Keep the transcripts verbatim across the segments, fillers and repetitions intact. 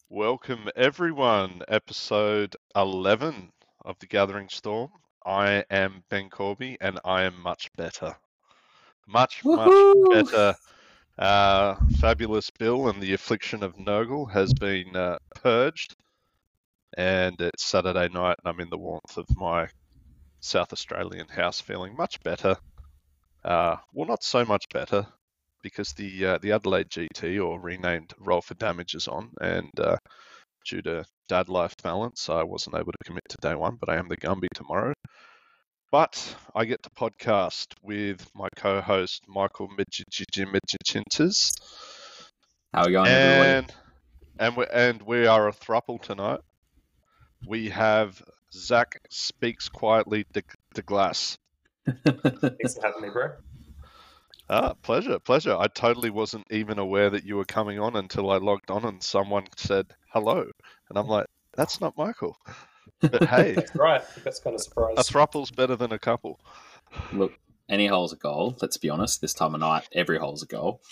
Welcome everyone, episode eleven of The Gathering Storm. I am Ben Corby and I am much better. Much, Woohoo! much better. Uh, Fabulous Bill and the affliction of Nurgle has been uh, purged, and it's Saturday night and I'm in the warmth of my South Australian house feeling much better. Uh, well, not so much better, because the uh, the Adelaide G T, or renamed Roll for Damage, is on, and uh, due to dad life balance, I wasn't able to commit to day one, but I am the Gumby tomorrow. But I get to podcast with my co-host Michael Midgichintis. How are we going, everybody? And and we and we are a thruple tonight. We have Zach speaks quietly de, de glass. Thanks for having me, bro. Ah, pleasure, pleasure. I totally wasn't even aware that you were coming on until I logged on and someone said hello. And I'm like, that's not Michael. But hey, That's right. That's kind of surprised. a thruple's better than a couple. Look, any hole's a goal. Let's be honest. This time of night, every hole's a goal.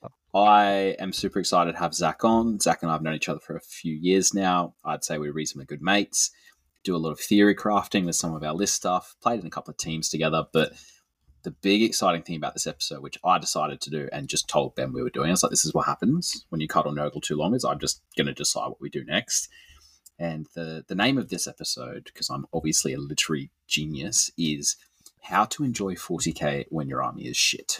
I am super excited to have Zach on. Zach and I have known each other for a few years now. I'd say we're reasonably good mates. Do a lot of theory crafting with some of our list stuff. Played in a couple of teams together, but the big exciting thing about this episode, which I decided to do and just told Ben we were doing, I was like, this is what happens when you cuddle Nurgle too long, is I'm just going to decide what we do next. And the, the name of this episode, because I'm obviously a literary genius, is How to Enjoy forty K When Your Army is Shit.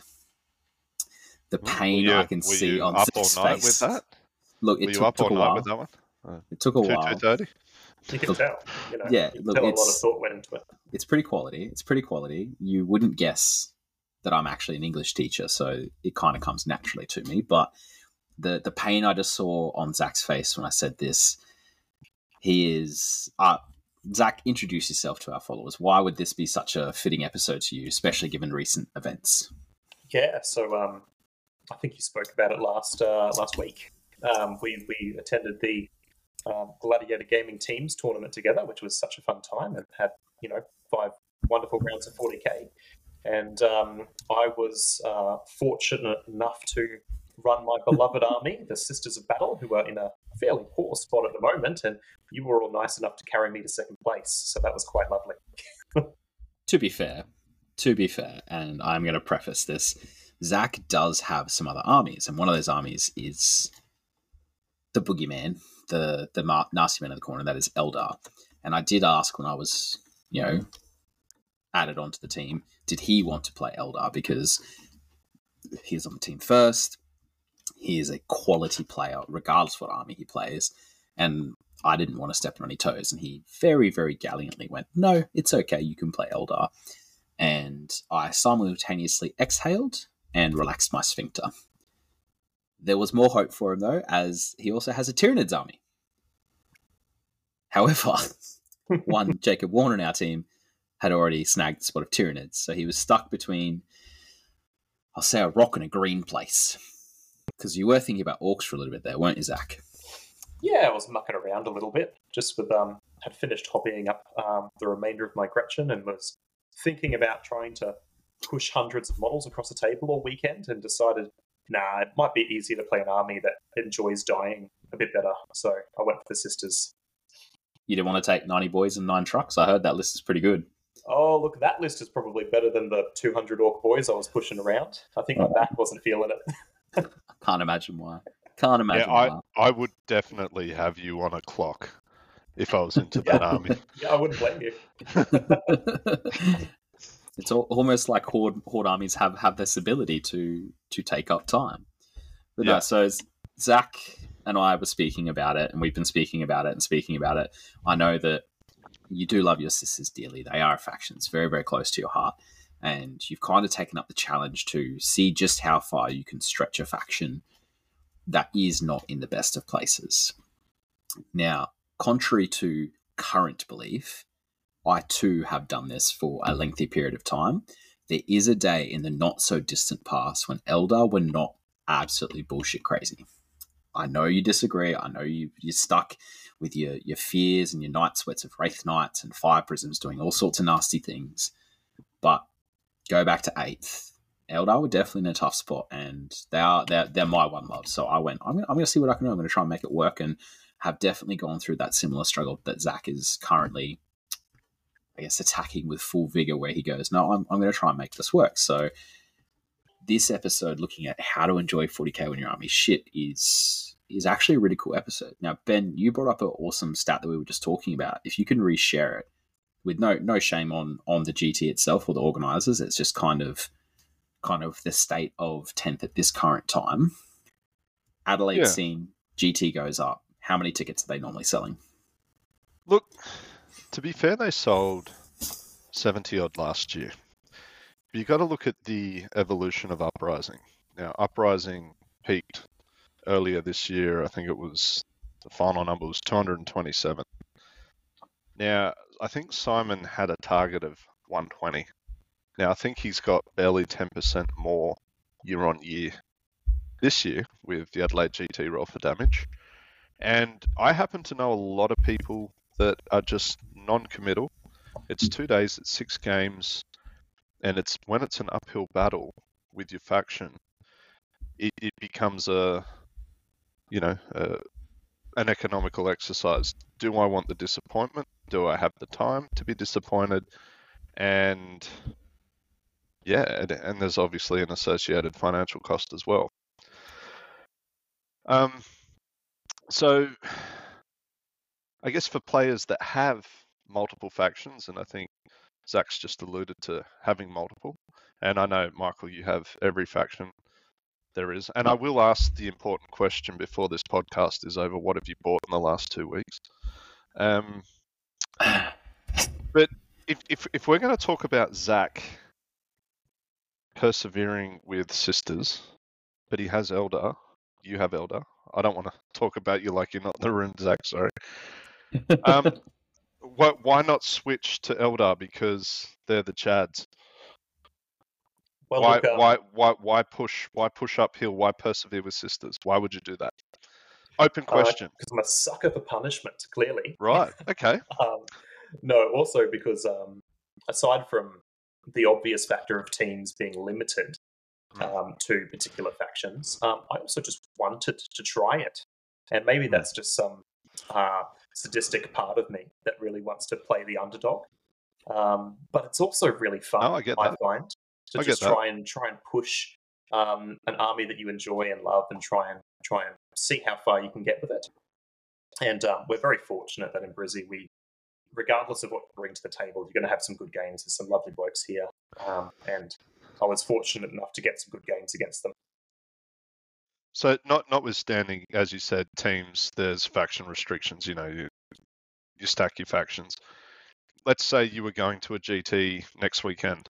The pain you, I can were see you on up Zach's all night face. with that? Look, it Were took, you up took all a night while. with that one? Uh, It took a two, while. two thirty? You can tell. You know, Yeah, you can look, tell a lot of it's- thought went into it. It's pretty quality. It's pretty quality. You wouldn't guess that I'm actually an English teacher, so it kind of comes naturally to me. But the the pain I just saw on Zach's face when I said this, he is... Uh, Zach, introduce yourself to our followers. Why would this be such a fitting episode to you, especially given recent events? Yeah, so um, I think you spoke about it last uh, last week. Um, we, we attended the um, Gladiator Gaming Teams tournament together, which was such a fun time, and had, you know, five wonderful rounds of forty K. And um, I was uh, fortunate enough to run my beloved army, the Sisters of Battle, who are in a fairly poor spot at the moment, and you were all nice enough to carry me to second place, so that was quite lovely. To be fair, to be fair, and I'm going to preface this, Zach does have some other armies, and one of those armies is the boogeyman, the the ma- nasty man in the corner, that is Eldar. And I did ask when I was, you know, added onto the team, did he want to play Eldar? Because he's on the team first. He is a quality player, regardless what army he plays. And I didn't want to step on any toes. And he very, very gallantly went, no, it's okay, you can play Eldar. And I simultaneously exhaled and relaxed my sphincter. There was more hope for him, though, as he also has a Tyranids army. However, one Jacob Warner in our team had already snagged the spot of Tyranids, so he was stuck between, I'll say, a rock and a green place. Because you were thinking about orcs for a little bit there, weren't you, Zach? Yeah, I was mucking around a little bit, just with, um, had finished hobbying up um, the remainder of my Gretchen and was thinking about trying to push hundreds of models across the table all weekend, and decided, nah, it might be easier to play an army that enjoys dying a bit better. So I went for the Sisters. You didn't want to take ninety boys and nine trucks? I heard that list is pretty good. Oh, look, that list is probably better than the two hundred orc boys I was pushing around. I think my back wasn't feeling it. I can't imagine why. Can't imagine Yeah, I, why. I would definitely have you on a clock if I was into that Yeah. army. Yeah, I wouldn't blame you. It's all, almost like horde, horde armies have, have this ability to to take up time. But Yeah. no, so Zach and I were speaking about it, and we've been speaking about it and speaking about it. I know that you do love your sisters dearly. They are a faction. It's very, very close to your heart. And you've kind of taken up the challenge to see just how far you can stretch a faction that is not in the best of places. Now, contrary to current belief, I too have done this for a lengthy period of time. There is a day in the not so distant past when Eldar were not absolutely bullshit crazy. I know you disagree. I know you, you're stuck with your, your fears and your night sweats of Wraith Knights and Fire Prisms doing all sorts of nasty things. But go back to eighth. Eldar were definitely in a tough spot, and they are they're, they're my one love. So I went, I'm gonna, I'm gonna see what I can do. I'm gonna try and make it work and have definitely gone through that similar struggle that Zach is currently, I guess, attacking with full vigor, where he goes, no, I'm, I'm going to try and make this work. So this episode, looking at how to enjoy forty K when you're army shit, is is actually a really cool episode. Now, Ben, you brought up an awesome stat that we were just talking about. If you can reshare it, with no no shame on on the G T itself or the organisers, it's just kind of kind of the state of tenth at this current time. Adelaide Yeah. scene, G T goes up. How many tickets are they normally selling? Look, to be fair, they sold seventy odd last year. But you got to look at the evolution of Uprising. Now, Uprising peaked earlier this year. I think it was the final number was two hundred twenty-seven. Now, I think Simon had a target of one hundred twenty. Now, I think he's got barely ten percent more year on year this year with the Adelaide G T roll for damage. And I happen to know a lot of people that are just non-committal. It's two days, it's six games, and it's when it's an uphill battle with your faction, it, it becomes a, you know, a, an economical exercise. Do I want the disappointment? Do I have the time to be disappointed? And yeah, and, and there's obviously an associated financial cost as well. Um, so I guess for players that have multiple factions, and I think Zach's just alluded to having multiple, and I know, Michael, you have every faction there is. And I will ask the important question before this podcast is over, what have you bought in the last two weeks? Um, but if, if, if we're going to talk about Zach persevering with Sisters, but he has Eldar, you have Eldar. I don't want to talk about you like you're not in the room, Zach, sorry. Um, why, why not switch to Eldar because they're the Chads? Well, why, look, um, why, why, why push? Why push uphill? Why persevere with Sisters? Why would you do that? Open question. Because I'm a sucker for punishment, clearly. Right. Okay. Um, no, also because um, aside from the obvious factor of teams being limited um, to particular factions, um, I also just wanted to try it. And maybe that's just some uh, sadistic part of me that really wants to play the underdog. Um, but it's also really fun, No, I get I that. find, to I just get that. try and try and push um, an army that you enjoy and love, and try and try and see how far you can get with it. And um, we're very fortunate that in Brizzy, we, regardless of what you bring to the table, you're going to have some good games. There's some lovely blokes here, um, and I was fortunate enough to get some good games against them. So, not notwithstanding, as you said, teams, there's faction restrictions. You know, you, you stack your factions. Let's say you were going to a G T next weekend,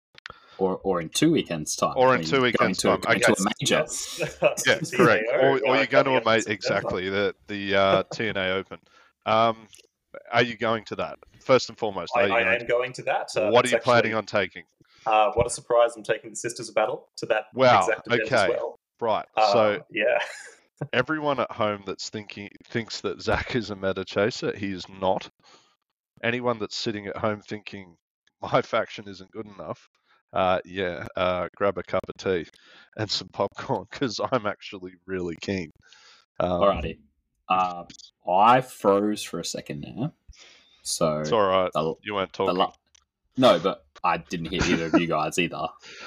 Or or in two weekends' time. or I in mean, two going weekends' to, time. Going Okay. to a major. Yeah, T N A O, correct. Or, or uh, you're going to coming a up in mate, September. exactly the the uh, T N A Open. Um, are you going to that? First and foremost, I, are you I going am going to that. to, Uh, what are that's you planning actually- on taking? Uh, what a surprise! I'm taking the Sisters of Battle to that Wow, exact event as okay. well. Right. Uh, So yeah, everyone at home that's thinking thinks that Zach is a meta chaser, he is not. Anyone that's sitting at home thinking my faction isn't good enough, uh, yeah, uh, grab a cup of tea and some popcorn because I'm actually really keen. Um, Alrighty. Uh, I froze for a second there. So It's all right. the, You weren't the talking. la- no, but I didn't hear either of you guys either.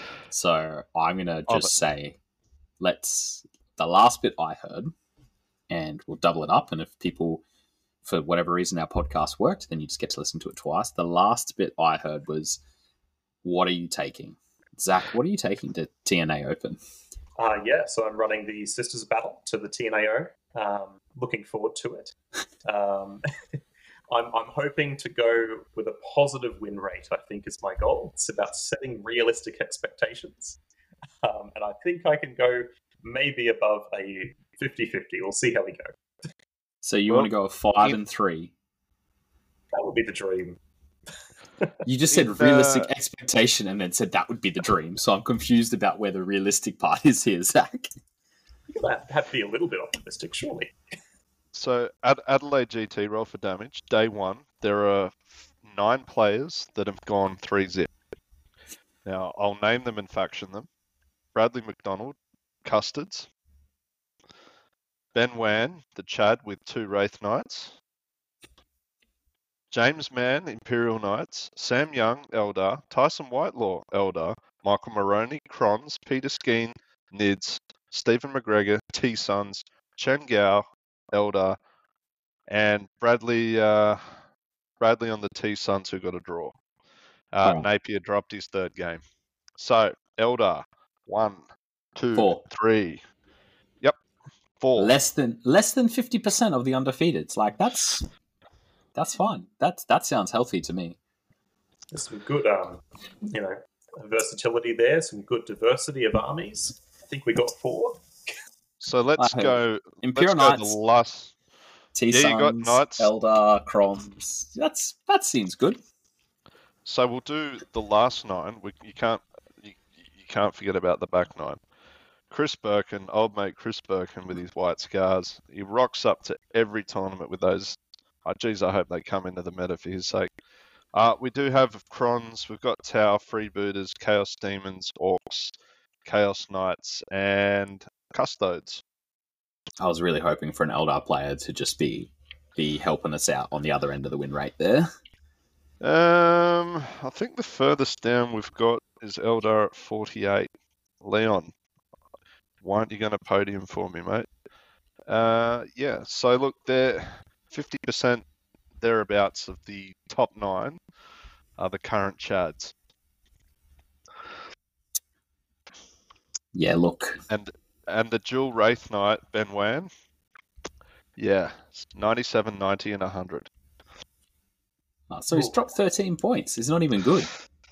So I'm gonna Oh, just say, let's the last bit I heard, and we'll double it up. And if people, for whatever reason, our podcast worked, then you just get to listen to it twice. The last bit I heard was, "What are you taking, Zach? What are you taking to T N A Open?" uh, yeah. So I'm running the Sisters of Battle to the T N A O. Um, looking forward to it. Um, I'm, I'm hoping to go with a positive win rate, I think is my goal. It's about setting realistic expectations. Um, and I think I can go maybe above a fifty-fifty. We'll see how we go. So you Well, want to go a five in- and three? That would be the dream. You just said In, realistic uh, expectation and then said that would be the dream. So I'm confused about where the realistic part is here, Zach. You have, have to be a little bit optimistic, surely. So Ad- Adelaide G T roll for damage. Day one, there are nine players that have gone three zip. Now I'll name them and faction them. Bradley McDonald, Custards, Ben Wan, the Chad with two Wraith Knights. James Mann, Imperial Knights. Sam Young, Eldar. Tyson Whitelaw, Eldar. Michael Moroney, Crons. Peter Skeen, Nids. Stephen McGregor, T-Sons. Chen Gao, Eldar. And Bradley uh, Bradley on the T-Sons who got a draw. Uh, Right. Napier dropped his third game. So, Eldar, one, two, Four. three. Yep, four. Less than less than fifty percent of the undefeateds. Like that's that's fine. That's that sounds healthy to me. There's some good, um, you know, versatility there. Some good diversity of armies. I think we got four. So let's I go. Imperial let's go Knights, the last. T-Sons, Yeah, you got Knights. Eldar, Croms. That's that seems good. So we'll do the last nine. We, you can't you, you can't forget about the back nine. Chris Birkin, old mate Chris Birkin with his white scars. He rocks up to every tournament with those. Oh, geez, I hope they come into the meta for his sake. Uh, we do have Crons. We've got Tau, Freebooters, Chaos Demons, Orcs, Chaos Knights, and Custodes. I was really hoping for an Eldar player to just be be helping us out on the other end of the win rate there. Um, I think the furthest down we've got is Eldar at forty-eight. Leon, why aren't you going to podium for me, mate? Uh, yeah, so look, they're fifty percent thereabouts of the top nine are the current Chads. Yeah, look. And and the dual Wraith Knight, Ben Wan, yeah, ninety-seven, ninety, and one hundred. Oh, so he's dropped thirteen points. He's not even good.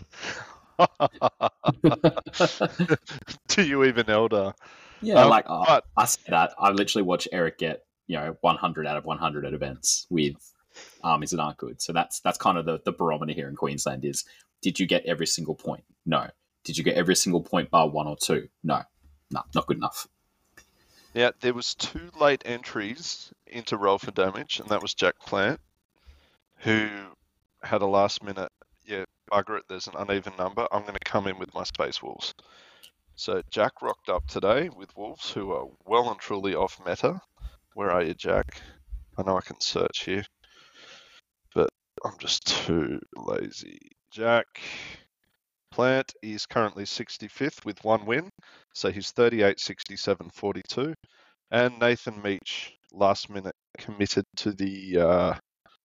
Do you even Eldar? Yeah, Um, like oh, but- I say that. I literally watch Eric get, you know, one hundred out of one hundred at events with armies that aren't good. So that's that's kind of the, the barometer here in Queensland is, did you get every single point? No. Did you get every single point bar one or two? No. No, not good enough. Yeah, there was two late entries into Roll for Damage, and that was Jack Plant, who had a last minute, yeah, bugger it, there's an uneven number. I'm going to come in with my Space Wolves. So Jack rocked up today with Wolves, who are well and truly off meta. Where are you, Jack? I know I can search here, but I'm just too lazy. Jack Plant is currently sixty-fifth with one win, so he's thirty-eight, sixty-seven, forty-two. And Nathan Meach, last minute committed to the uh,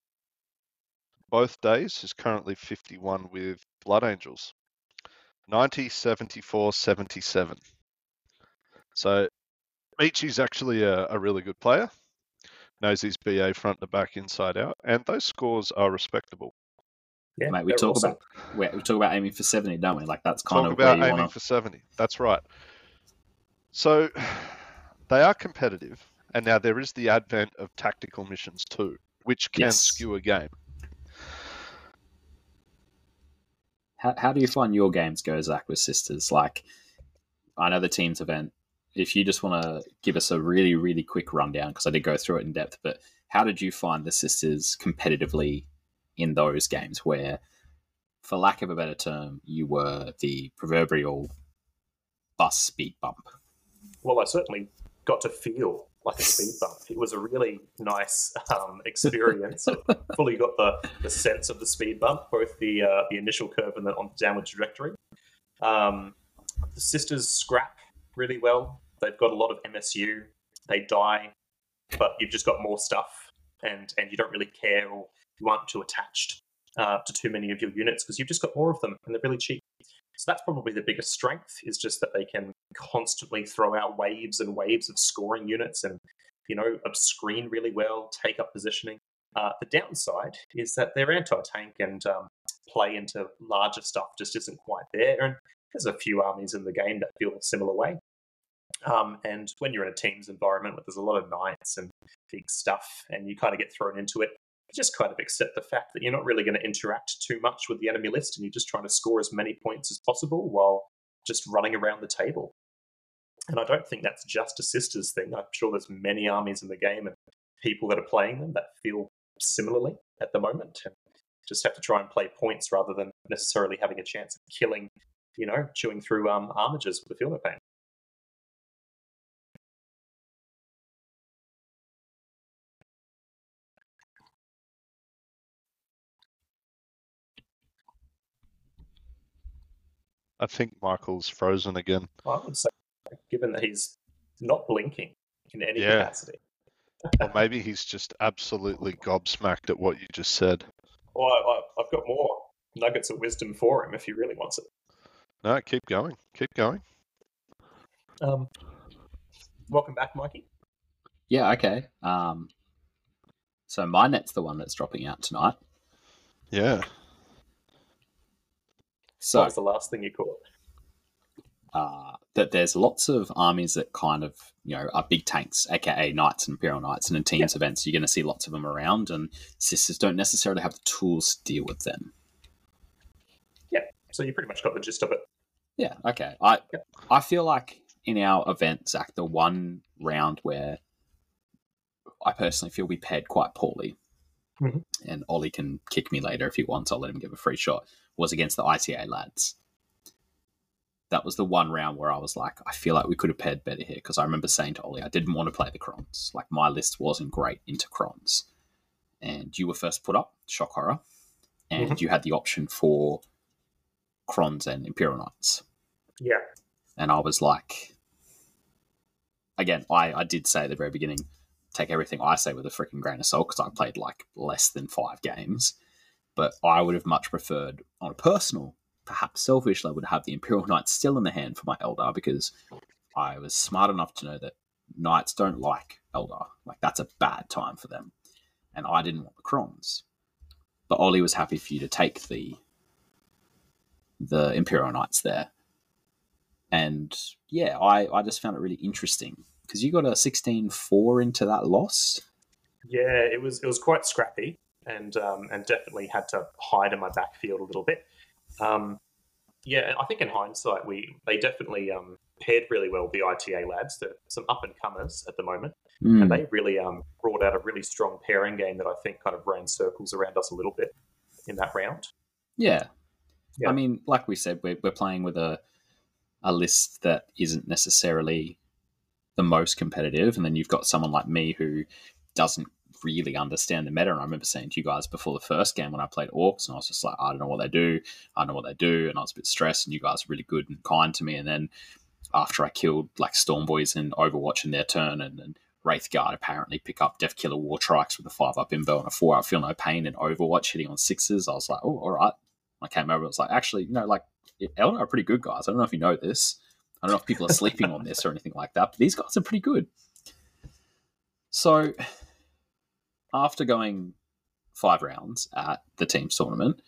both days, is currently fifty-one with Blood Angels. ninety, seventy-four, seventy-seven. So Meach is actually a, a really good player. Knows his B A front to back, inside out, and those scores are respectable. Yeah, Mate, we they're talk awesome. about we, we talk about aiming for seventy, don't we? Like that's kind Talk of where about you aiming want for seventy. That's right. So they are competitive, and now there is the advent of tactical missions too, which can Yes. skew a game. How, how do you find your games go, Zach, with Sisters? Like, I know the teams event. If you just want to give us a really, really quick rundown, because I did go through it in depth, but how did you find the Sisters competitively in those games where, for lack of a better term, you were the proverbial bus speed bump? Well, I certainly got to feel like a speed bump. It was a really nice um, experience. I fully got the, the sense of the speed bump, both the uh, the initial curve and then on the downward trajectory. Um, the Sisters scrap really well. They've got a lot of M S U. They die, but you've just got more stuff, and, and you don't really care, or you aren't too attached uh, to too many of your units because you've just got more of them, and they're really cheap. So that's probably the biggest strength, is just that they can constantly throw out waves and waves of scoring units and, you know, screen really well, take up positioning. Uh, the downside is that their anti-tank and um, play into larger stuff just isn't quite there. And there's a few armies in the game that feel a similar way. Um, and when you're in a team's environment where there's a lot of knights and big stuff and you kind of get thrown into it, you just kind of accept the fact that you're not really going to interact too much with the enemy list and you're just trying to score as many points as possible while just running around the table. And I don't think that's just a Sisters thing. I'm sure there's many armies in the game and people that are playing them that feel similarly at the moment and just have to try and play points rather than necessarily having a chance of killing, you know, chewing through um, armigers with the Feel No Pain. I think Michael's frozen again. I would say, given that he's not blinking in any Yeah. capacity. Or maybe he's just absolutely gobsmacked at what you just said. Well, I, I, I've got more nuggets of wisdom for him if he really wants it. No, keep going. Keep going. Um, welcome back, Mikey. Yeah, okay. Um, so my net's the one that's dropping out tonight. Yeah. So What was the last thing you caught? uh, that there's lots of armies that kind of, you know, are big tanks, aka Knights and Imperial Knights, and in teams events, you're going to see lots of them around, and sisters don't necessarily have the tools to deal with them. Yeah, so you pretty much got the gist of it. Yeah, okay. I Yep. I feel like in our event, Zach, the one round where I personally feel we paired quite poorly, Mhm. and Ollie can kick me later if he wants, I'll let him give a free shot, was against the I T A lads. That was the one round where I was like, I feel like we could have paired better here, because I remember saying to Ollie, I didn't want to play the Crons. Like, my list wasn't great into Crons. And you were first put up, shock horror, and Mhm. you had the option for Crons and Imperial Knights. Yeah. And I was like, again, I, I did say at the very beginning, take everything I say with a freaking grain of salt, because I played like less than five games. But I would have much preferred, on a personal, perhaps selfish level, to have the Imperial Knights still in the hand for my Eldar, because I was smart enough to know that Knights don't like Eldar. Like, that's a bad time for them. And I didn't want the Crons. But Ollie was happy for you to take the the Imperial Knights there. And yeah, I, I just found it really interesting, because you got a sixteen four into that loss. Yeah, it was it was quite scrappy, and um, and definitely had to hide in my backfield a little bit. Um, yeah, I think in hindsight, we they definitely um, paired really well with the I T A lads. They're some up and comers at the moment, Mm. and they really um, brought out a really strong pairing game that I think kind of ran circles around us a little bit in that round. Yeah. Yeah. I mean, like we said, we're, we're playing with a a list that isn't necessarily the most competitive, and then you've got someone like me who doesn't really understand the meta. And I remember saying to you guys before the first game when I played Orcs, and I was just like, I don't know what they do, I don't know what they do, and I was a bit stressed, and you guys were really good and kind to me. And then after I killed like Stormboys in Overwatch in their turn, and then Wraithguard apparently pick up Death Killer War Trikes with a five up Imbo and a four up Feel No Pain in Overwatch hitting on sixes, I was like, oh, all right. I came over, I was like, actually, you know, like, Eldar are pretty good guys. I don't know if you know this. I don't know if people are sleeping on this or anything like that, but these guys are pretty good. So, after going five rounds at the team's tournament,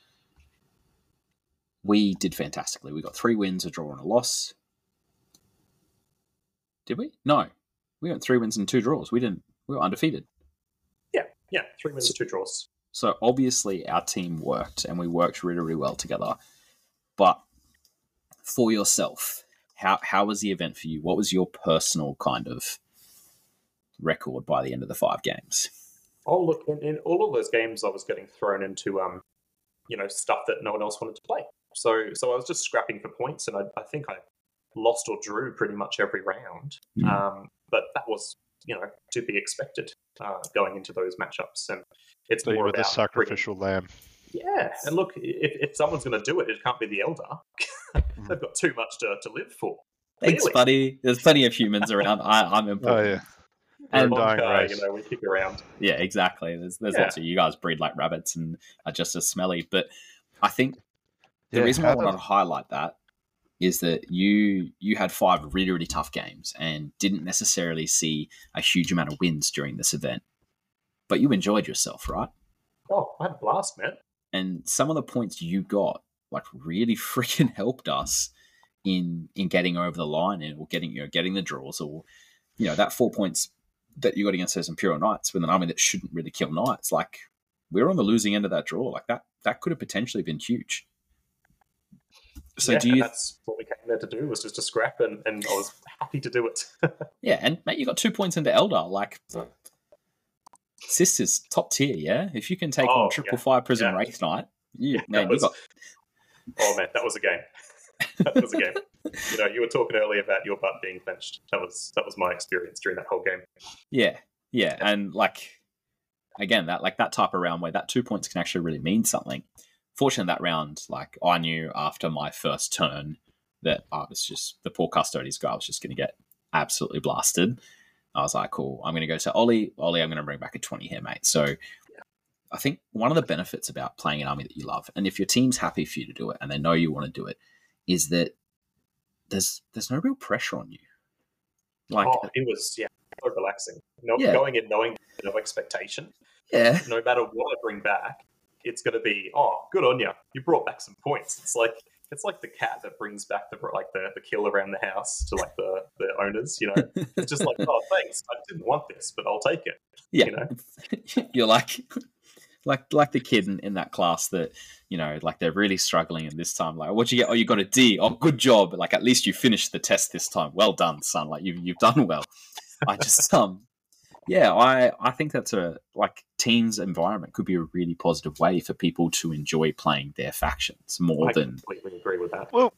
we did fantastically. We got three wins, a draw, and a loss. Did we? No. We went three wins and two draws. We didn't. We were undefeated. Yeah, yeah, three wins, two draws. So, obviously, our team worked, and we worked really, really well together. But for yourself, how how was the event for you? What was your personal kind of record by the end of the five games? Oh, look, in, in all of those games, I was getting thrown into, um, you know, stuff that no one else wanted to play. So, so I was just scrapping for points, and I, I think I lost or drew pretty much every round. Mm. Um, but that was, you know, to be expected uh, going into those matchups. And it's So you more were the about sacrificial lamb. bringing- Yeah, and look, if, if someone's going to do it, it can't be the Eldar. They've got too much to, to live for. Thanks, Clearly. buddy. There's plenty of humans around. I, I'm Oh, important. yeah. And We're a dying Monka, race. you know, we kick around. Yeah, exactly. There's there's Yeah. lots of you guys breed like rabbits and are just as smelly. But I think the Yeah, reason why I how wanted the- to highlight that is that you you had five really, really tough games and didn't necessarily see a huge amount of wins during this event. But you enjoyed yourself, right? Oh, I had a blast, man. And some of the points you got like really freaking helped us in in getting over the line and or getting you know getting the draws, or you know that four points that you got against those Imperial Knights with an army that shouldn't really kill Knights. Like, we were on the losing end of that draw. Like that that could have potentially been huge. So yeah, do and you? that's what we came there to do, was just to scrap, and, and I was happy to do it. Yeah, and mate, you got two points into Eldar. Like, sisters, top tier. Yeah, if you can take Oh, on triple yeah. five Prism Yeah. Wraith Knight, you Yeah, man, that was- you got Oh man, that was a game. That was a game. You know, you were talking earlier about your butt being clenched. That was that was my experience during that whole game. yeah, yeah, and like again, that like that type of round where that two points can actually really mean something. Fortunately, that round, like I knew after my first turn, that I was just, the poor custodies guy was just going to get absolutely blasted. I was like, cool, I'm going to go to Ollie. Ollie, I'm going to bring back a twenty here, mate. So I think one of the benefits about playing an army that you love, and if your team's happy for you to do it and they know you want to do it, is that there's there's no real pressure on you. Like, oh, it was yeah, so relaxing. No, Yeah. Going in knowing no expectation. yeah, No matter what I bring back, it's going to be, oh, good on you. You brought back some points. It's like it's like the cat that brings back the like the, the kill around the house to like the, the owners. You know, it's just like, oh, thanks. I didn't want this, but I'll take it. yeah. You know, You're like, like, like the kid in, in that class that, you know, like they're really struggling, and this time, like, what'd you get? Oh, you got a D. Oh, good job. Like, at least you finished the test this time. Well done, son. Like, you've you've done well. I just um. Yeah, I, I think that's a, like, teams environment could be a really positive way for people to enjoy playing their factions more I than... completely agree with that. Well,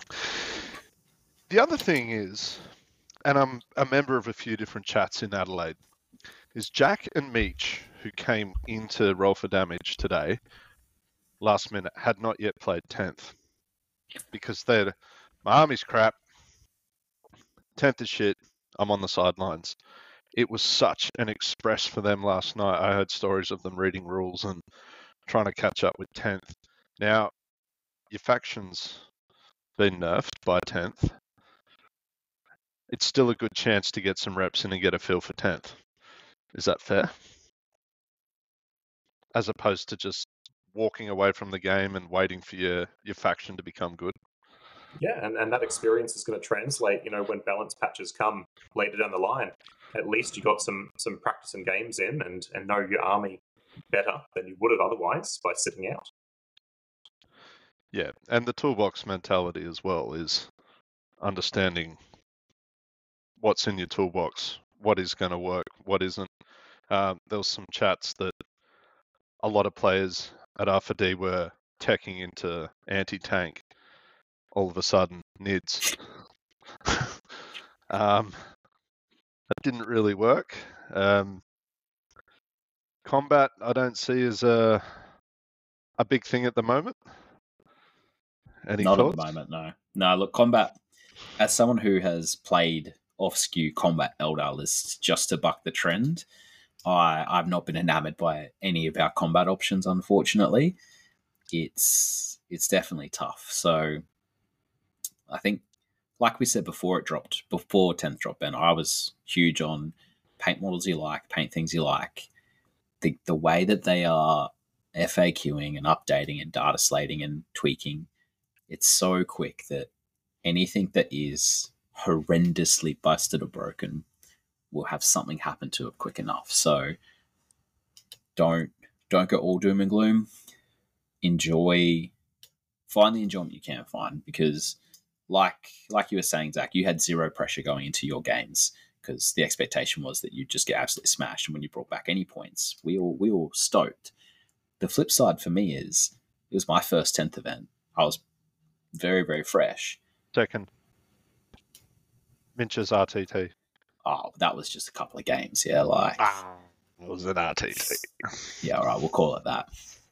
the other thing is, and I'm a member of a few different chats in Adelaide, is Jack and Meech, who came into Roll for Damage today, last minute, had not yet played tenth. Because they're, my army's crap, tenth is shit, I'm on the sidelines. It was such an express for them last night. I heard stories of them reading rules and trying to catch up with tenth. Now, your faction's been nerfed by tenth. It's still a good chance to get some reps in and get a feel for tenth. Is that fair? As opposed to just walking away from the game and waiting for your, your faction to become good. Yeah, and, and that experience is going to translate, you know, when balance patches come later down the line. At least you got some some practice and games in and, and know your army better than you would have otherwise by sitting out. Yeah, and the toolbox mentality as well is understanding what's in your toolbox, what is going to work, what isn't. Um, there was some chats that a lot of players at R four D were teching into anti-tank all of a sudden, N I D S. um, that didn't really work. Um, combat, I don't see as a a big thing at the moment. Any Not thoughts? at the moment, no. No, look, combat, as someone who has played off-skew combat Eldar lists just to buck the trend, I, I've not been enamored by any of our combat options, unfortunately. It's it's definitely tough. So I think, like we said before, it dropped, before tenth drop, Ben, I was huge on paint models you like, paint things you like. The, the way that they are FAQing and updating and data slating and tweaking, it's so quick that anything that is horrendously busted or broken will have something happen to it quick enough. So don't don't go all doom and gloom. Enjoy, find the enjoyment you can find, because like like you were saying, Zach, you had zero pressure going into your games because the expectation was that you'd just get absolutely smashed. And when you brought back any points, we all we all stoked. The flip side for me is it was my first tenth event. I was very, very fresh. Second, Minch's R T T. Oh, that was just a couple of games, yeah. Like, Ah, it was an R T T. yeah, all right, we'll call it that.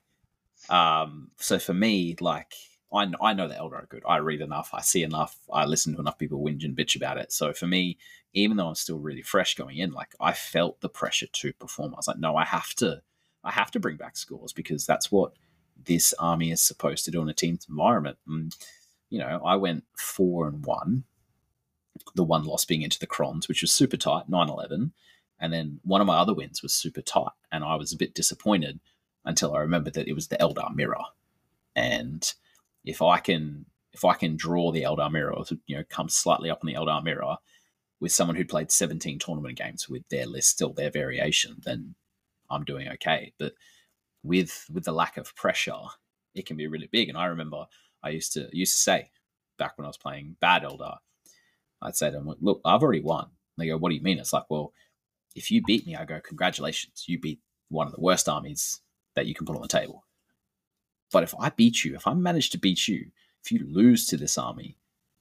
Um, so for me, like, I I know that Eldar are good. I read enough, I see enough, I listen to enough people whinge and bitch about it. So for me, even though I'm still really fresh going in, like, I felt the pressure to perform. I was like, no, I have to, I have to bring back scores because that's what this army is supposed to do in a team's environment. And you know, I went four and one. The one loss being into the Crons, which was super tight, nine eleven. And then one of my other wins was super tight. And I was a bit disappointed until I remembered that it was the Eldar Mirror. And if I can if I can draw the Eldar Mirror, or, you know, come slightly up on the Eldar Mirror with someone who played seventeen tournament games with their list, still their variation, then I'm doing okay. But with with the lack of pressure, it can be really big. And I remember I used to used to say back when I was playing bad Eldar, I'd say to them, look, I've already won. They go, what do you mean? It's like, well, if you beat me, I go, congratulations. You beat one of the worst armies that you can put on the table. But if I beat you, if I manage to beat you, if you lose to this army,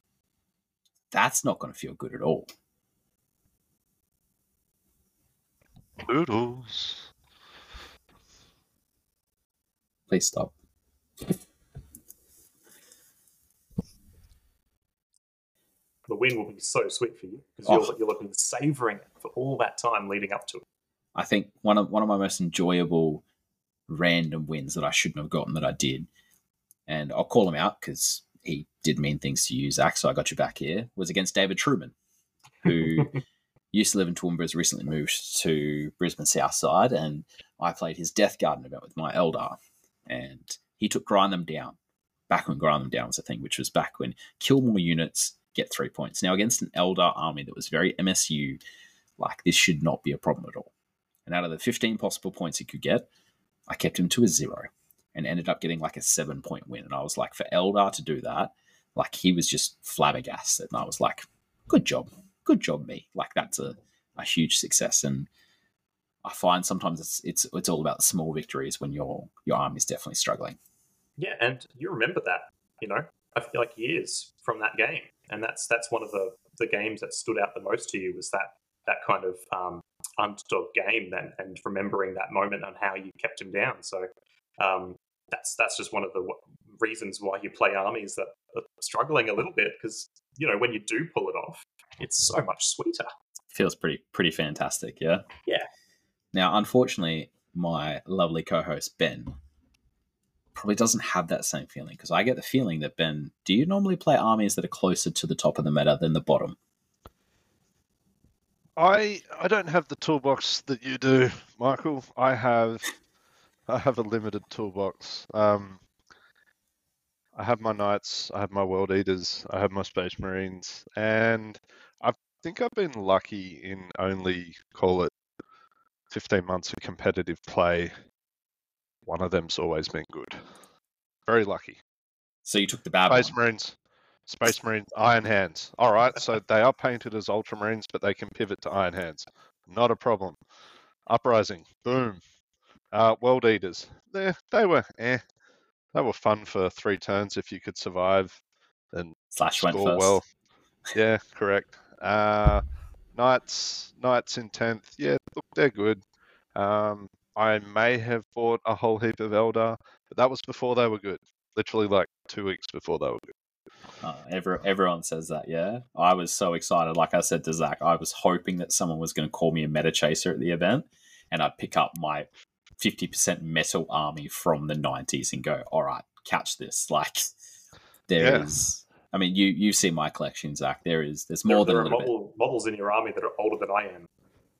that's not going to feel good at all. Noodles. Please stop. win will be so sweet for you because Oh. you'll, you'll have been savouring it for all that time leading up to it. I think one of one of my most enjoyable random wins that I shouldn't have gotten that I did, and I'll call him out because he did mean things to you, Zach, so I got you back here, was against David Truman, who used to live in Toowoomba, has recently moved to Brisbane South Side, and I played his Death Garden event with my Eldar, and he took Grind Them Down, back when Grind Them Down was a thing, which was back when kill more units, get three points. Now, against an Eldar army that was very M S U, like, this should not be a problem at all. And out of the fifteen possible points he could get, I kept him to a zero and ended up getting like a seven point win. And I was like, for Eldar to do that, like, he was just flabbergasted. And I was like, good job. Good job, me. Like, that's a, a huge success. And I find sometimes it's it's it's all about the small victories when your your army is definitely struggling. Yeah, and you remember that, you know, I feel like years from that game. And that's that's one of the, the games that stood out the most to you, was that that kind of um, underdog game and, and remembering that moment and how you kept him down. So um, that's that's just one of the w- reasons why you play armies that are struggling a little bit, because, you know, when you do pull it off, it's so much sweeter. Feels pretty pretty fantastic, yeah? Yeah. Now, unfortunately, my lovely co-host, Ben, probably doesn't have that same feeling, because I get the feeling that, Ben, do you normally play armies that are closer to the top of the meta than the bottom? I I don't have the toolbox that you do, Michael. I have I have a limited toolbox. Um, I have my Knights, I have my World Eaters, I have my Space Marines, and I think I've been lucky in only, call it, fifteen months of competitive play. One of them's always been good. Very lucky. So you took the bad Space one. Marines. Space Marines, Iron Hands. All right, so they are painted as Ultramarines, but they can pivot to Iron Hands. Not a problem. Uprising, boom. Uh, World Eaters, they they were eh. They were fun for three turns if you could survive and Slash went score first. well. Yeah, correct. Uh, Knights, Knights in tenth. Yeah, look, they're good. Um, I may have bought a whole heap of Eldar, but that was before they were good. Literally like two weeks before they were good. Uh, every, everyone says that, yeah. I was so excited. Like I said to Zach, I was hoping that someone was going to call me a meta chaser at the event, and I'd pick up my fifty percent metal army from the nineties and go, all right, catch this. Like, there Yeah. is... I mean, you you see my collection, Zach. There is... There's more there, than there a are little model, models in your army that are older than I am.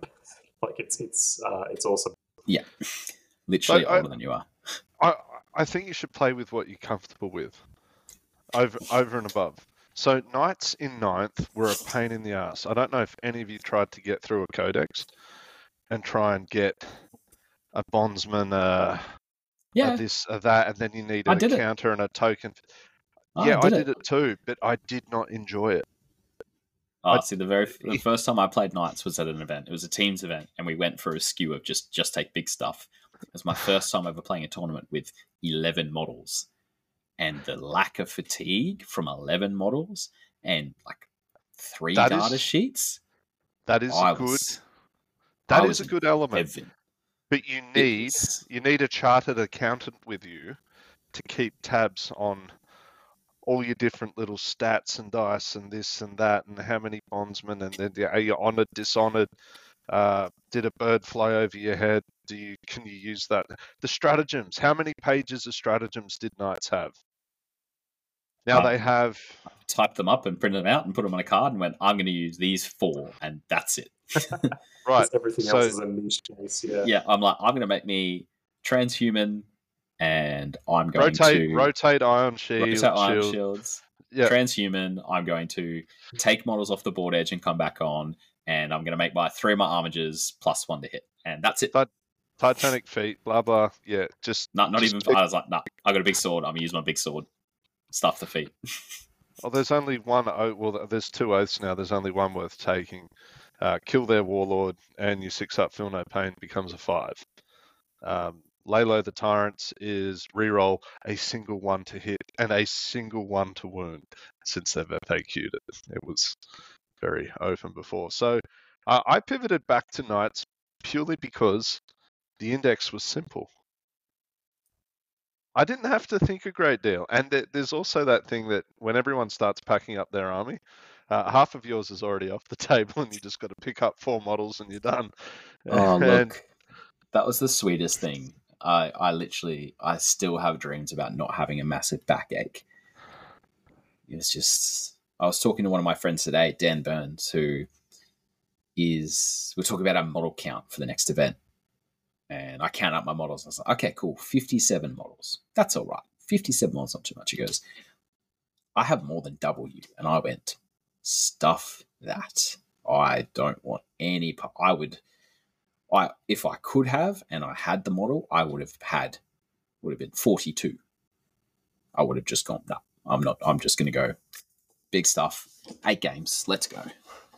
Like, it's it's uh, it's awesome. bit. Yeah. Literally But I- older than you are. I I think you should play with what you're comfortable with, over over and above. So Knights in ninth were a pain in the ass. I don't know if any of you tried to get through a codex and try and get a bondsman, uh, Yeah, a this, a that, and then you needed I a did it. counter and a token. I yeah, I did did it. it too, but I did not enjoy it. Oh, I- see, the very the first time I played Knights was at an event. It was a teams event, and we went for a skew of just just take big stuff. It was my first time ever playing a tournament with eleven models, and the lack of fatigue from eleven models and like three That data is- sheets. That is I a good. was, That I is was a good element. heaven. But you It need was- you need a chartered accountant with you to keep tabs on all your different little stats and dice and this and that and how many bondsmen and then are you honoured, dishonoured? Uh, did a bird fly over your head? Do you can you use that? The stratagems. How many pages of stratagems did Knights have? Now Uh, they have. typed them up and printed them out and put them on a card and went, I'm going to use these four, and that's it. Right. 'Cause everything so- else is a niche case. Yeah. Yeah, I'm like, I'm going to make me transhuman, and I'm going Rotate, to rotate ion shield, rotate iron shield. shields. Yeah, Transhuman, I'm going to take models off the board edge and come back on, and I'm going to make my three of my armagers plus one to hit, and that's it. But- Titanic feet, blah blah. Yeah, just Not not just even. keep- I was like, nah, I got a big sword. I'm gonna use my big sword. Stuff the feet. Well, there's only one oath. Well, there's two oaths now. There's only one worth taking. Uh, kill their warlord, and you six up, feel no pain, becomes a five. Um, Lalo the Tyrants is reroll a single one to hit and a single one to wound since they've F A Q'd it. It was very open before. So uh, I pivoted back to Knights purely because the index was simple. I didn't have to think a great deal. And th- there's also that thing that when everyone starts packing up their army, Uh, half of yours is already off the table, and you just got to pick up four models, and you're done. Oh, And look, that was the sweetest thing. I, I literally, I still have dreams about not having a massive backache. It's just, I was talking to one of my friends today, Dan Burns, who is, we're talking about our model count for the next event. And I count up my models. I was like, okay, cool, fifty-seven models. That's all right. fifty-seven models, not too much. He goes, I have more than double you. And I went, stuff that. I don't want any, I would, I if I could have and I had the model, I would have had, would have been forty-two. I would have just gone, no, I'm not, I'm just going to go big stuff. Eight games, let's go.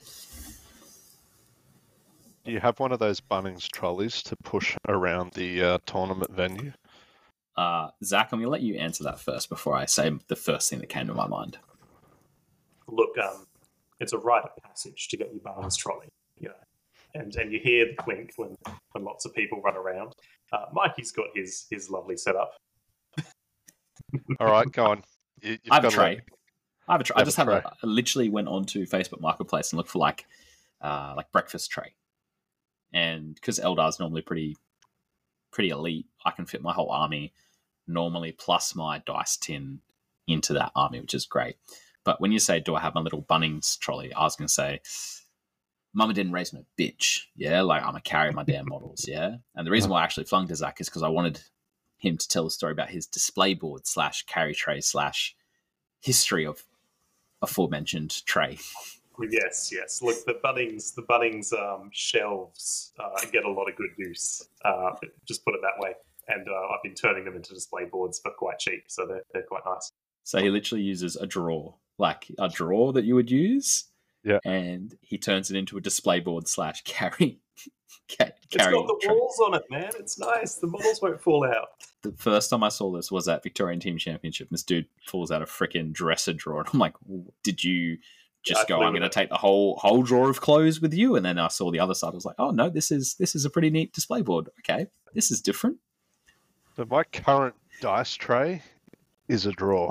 do you have one of those Bunnings trolleys to push around the uh, tournament venue? Uh, Zach, I'm going to let you answer that first before I say the first thing that came to my mind. Look, um, it's a rite of passage to get your Bunnings trolley, you know, and and you hear the clink when, when lots of people run around. Uh, Mikey's got his his lovely setup. All right, go on. You, you've I have a got tray. let- I have a tray. You I have just a have a, tray. I literally went onto Facebook Marketplace and looked for like, uh, like breakfast tray, and because Eldar's normally pretty, pretty elite, I can fit my whole army normally plus my dice tin into that army, which is great. But when you say, "Do I have my little Bunnings trolley?" I was going to say, "Mama didn't raise no bitch." Yeah, like I'm gonna carry my damn models. Yeah, and the reason why I actually flung to Zach is because I wanted him to tell a story about his display board slash carry tray slash history of aforementioned tray. Yes, yes. Look, the Bunnings, the Bunnings um, shelves uh, get a lot of good use. Uh, just put it that way. And uh, I've been turning them into display boards for quite cheap, so they're they're quite nice. So he literally uses a drawer, like a drawer that you would use, Yeah. and he turns it into a display board slash carry. ca- It's carry got the tray. walls on it, man. It's nice. The models won't fall out. The first time I saw this was at Victorian Team Championship. This dude pulls out a freaking dresser drawer, and I'm like, "Did you just Yeah, I go? flew I'm with going to it. take the whole whole drawer of clothes with you." And then I saw the other side. I was like, "Oh no, this is this is a pretty neat display board. Okay, this is different." So my current dice tray is a drawer,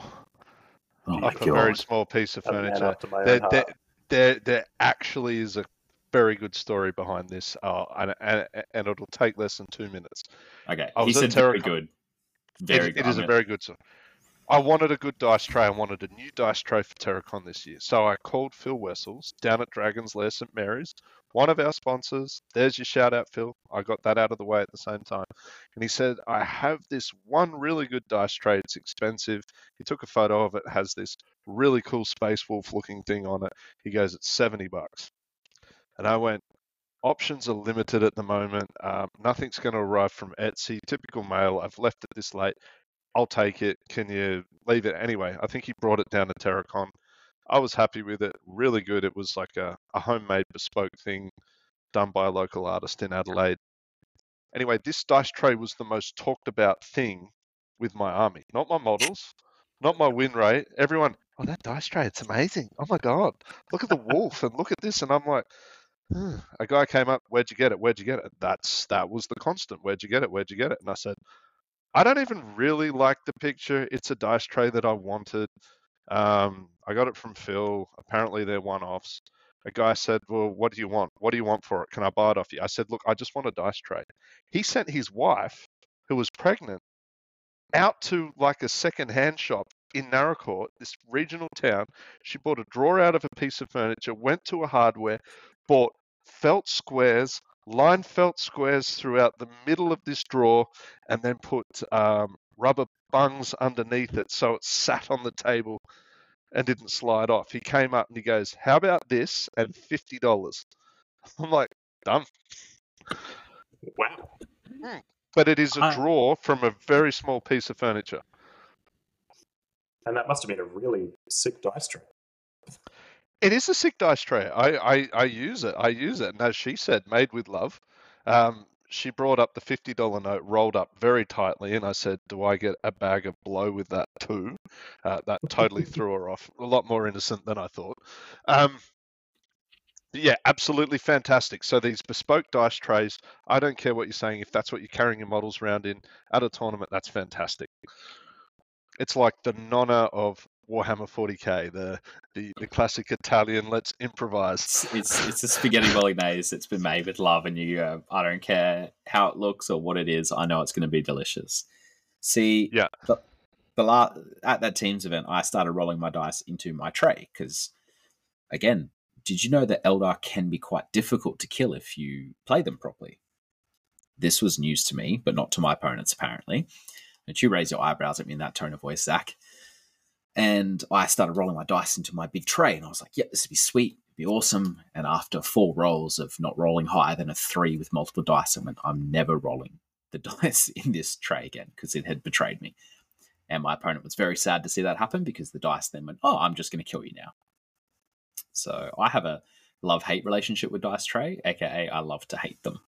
Oh my like a very god! small piece of A man furniture. after my own There, heart. there, there, there actually is a very good story behind this, uh, and, and and it'll take less than two minutes. Okay, I he was at said very Terracon. good. Very It, good. it is I'm a gonna- very good story. I wanted a good dice tray. I wanted a new dice tray for Terracon this year. So I called Phil Wessels down at Dragon's Lair St Mary's, one of our sponsors. There's your shout out, Phil. I got that out of the way at the same time. And he said, I have this one really good dice tray. It's expensive. He took a photo of it, has this really cool Space Wolf looking thing on it. He goes, it's seventy bucks. And I went, options are limited at the moment. Um, nothing's going to arrive from Etsy. Typical mail. I've left it this late. I'll take it. Can you leave it? Anyway, I think he brought it down to Terracon. I was happy with it. Really good. It was like a, a homemade bespoke thing done by a local artist in Adelaide. Anyway, this dice tray was the most talked about thing with my army. Not my models, not my win rate. Everyone, oh, that dice tray, it's amazing. Oh my God. Look at the wolf and look at this. And I'm like, hmm. A guy came up, where'd you get it? Where'd you get it? That's That was the constant. Where'd you get it? Where'd you get it? And I said, I don't even really like the picture. It's a dice tray that I wanted. Um, I got it from Phil. Apparently they're one-offs. A guy said, well, what do you want? What do you want for it? Can I buy it off you? I said, look, I just want a dice tray. He sent his wife, who was pregnant, out to like a second-hand shop in Narracourt, this regional town. She bought a drawer out of a piece of furniture, went to a hardware, bought felt squares, line felt squares throughout the middle of this drawer, and then put um, rubber bungs underneath it so it sat on the table and didn't slide off. He came up and he goes, how about this and fifty dollars? I'm like, done. Wow. But it is a I- drawer from a very small piece of furniture. And that must have been a really sick dice tray. It is a sick dice tray. I, I, I use it. I use it. And as she said, made with love. Um, she brought up the fifty dollar note, rolled up very tightly, and I said, do I get a bag of blow with that too? Uh, that totally threw her off. A lot more innocent than I thought. Um, yeah, absolutely fantastic. So these bespoke dice trays, I don't care what you're saying. If that's what you're carrying your models around in at a tournament, that's fantastic. It's like the nonna of Warhammer forty K, the The the classic Italian, let's improvise. It's, it's it's a spaghetti bolognese that's been made with love, and you go, I don't care how it looks or what it is. I know it's going to be delicious. See, Yeah. the, the la- at that teams event, I started rolling my dice into my tray because, again, did you know that Eldar can be quite difficult to kill if you play them properly? This was news to me, but not to my opponents, apparently. Don't you raise your eyebrows at me in that tone of voice, Zach? And I started rolling my dice into my big tray, and I was like, yep, this would be sweet, it'd be awesome. And after four rolls of not rolling higher than a three with multiple dice, I went, I'm never rolling the dice in this tray again because it had betrayed me. And my opponent was very sad to see that happen because the dice then went, oh, I'm just going to kill you now. So I have a love-hate relationship with dice tray, aka I love to hate them.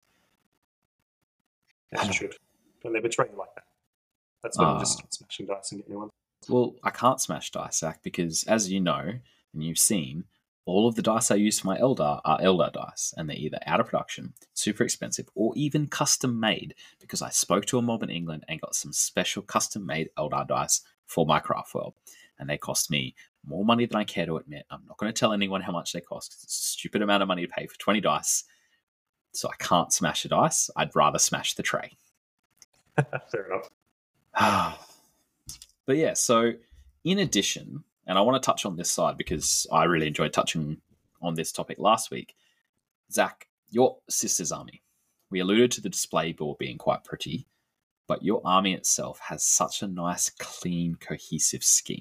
As you should. When they betray you like that. That's when uh, you just start smashing dice and get new ones. Well, I can't smash dice, Zach, because as you know, and you've seen, all of the dice I use for my Eldar are Eldar dice, and they're either out of production, super expensive, or even custom made, because I spoke to a mob in England and got some special custom made Eldar dice for my craft world. And they cost me more money than I care to admit. I'm not going to tell anyone how much they cost, because it's a stupid amount of money to pay for twenty dice. So I can't smash a dice. I'd rather smash the tray. Fair enough. But yeah, so in addition, and I want to touch on this side because I really enjoyed touching on this topic last week. Zach, your sister's army. We alluded to the display board being quite pretty, but your army itself has such a nice, clean, cohesive scheme.